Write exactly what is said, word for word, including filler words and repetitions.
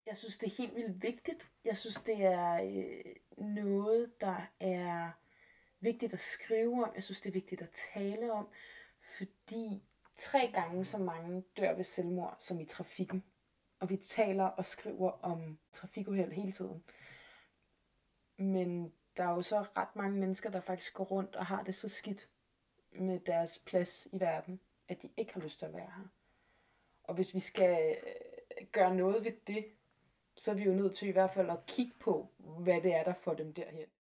Jeg synes, det er helt vildt vigtigt. Jeg synes, det er øh, noget, der er vigtigt at skrive om. Jeg synes, det er vigtigt at tale om, fordi tre gange så mange dør ved selvmord som i trafikken. Og vi taler og skriver om trafikuheld hele tiden. Men der er jo så ret mange mennesker, der faktisk går rundt og har det så skidt med deres plads i verden, at de ikke har lyst til at være her. Og hvis vi skal gøre noget ved det, så er vi jo nødt til i hvert fald at kigge på, hvad det er, der får dem derhen.